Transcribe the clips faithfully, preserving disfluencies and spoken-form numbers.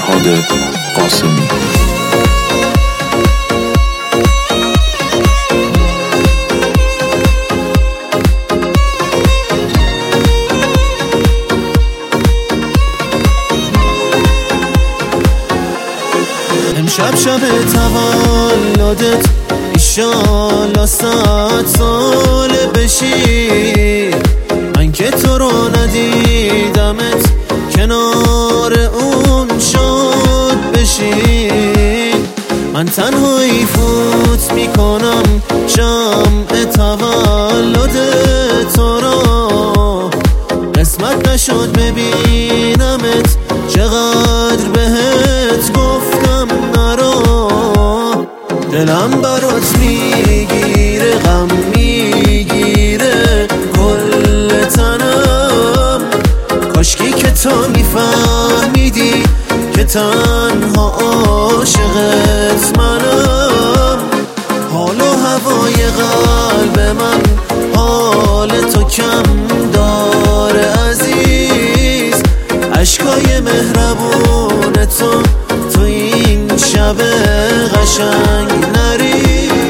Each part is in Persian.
فرهاد قاسمی. امشب شب تولدت ایشالا صد سال بشی، من که تو رو ندیدمت کنار اون شاد بشی. من تنهایی فوت میکنم شمع تولد تو را، قسمت نشد ببینمت چقدر بهت گفتم نرا. دلم برات میگیره غم میگیره کل تنم، کاشکی که تو میفهمیدی که تنها عاشقت منم. حال و هوای قلب من حال تو کم داره عزیز، عشقای مهربون تو تو این شب قشنگ نری.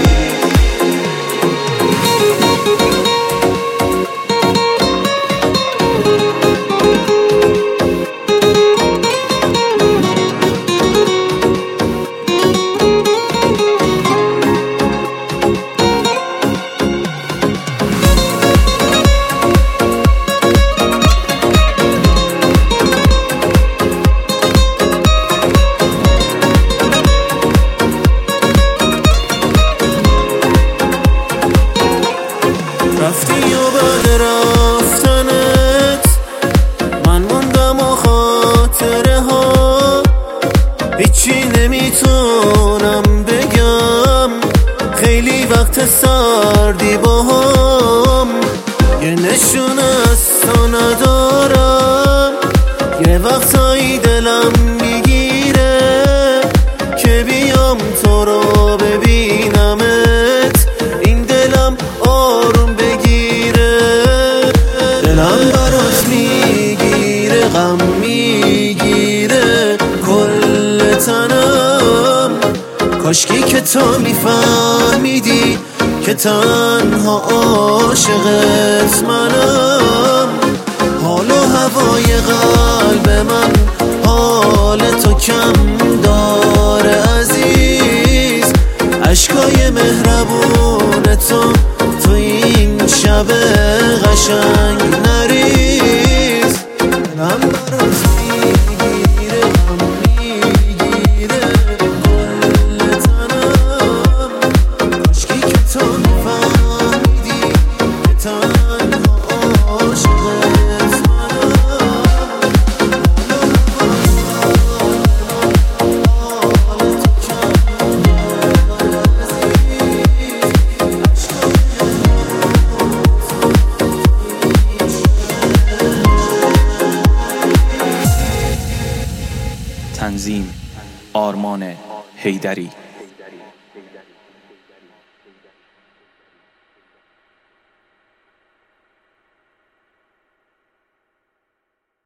رفتی و بعد رفتنت من موندم و خاطره ها هیچی نمیتونم بگم، خیلی وقت سردی با هم. یه نشون از تو ندارم، یه وقتایی دلم میگیره که بیام تو رو ببینمت، این دلم آروم بگیره. دلم برات میگیره غم میگیره کل تنم، کاشکی که تو میفهمیدی که تنها عاشقت منم. حال و هوای قلب من حال تو کم داره عزیز، عشقای مهربون تو تو این شب قشنگ نریز. دلم برات میگیره غم میگیره کل تنم، کاشکی که تو میفهمیدی که تنها عاشقت منم. حال تو کم داره عزیز، تنظیم آرمان حیدری.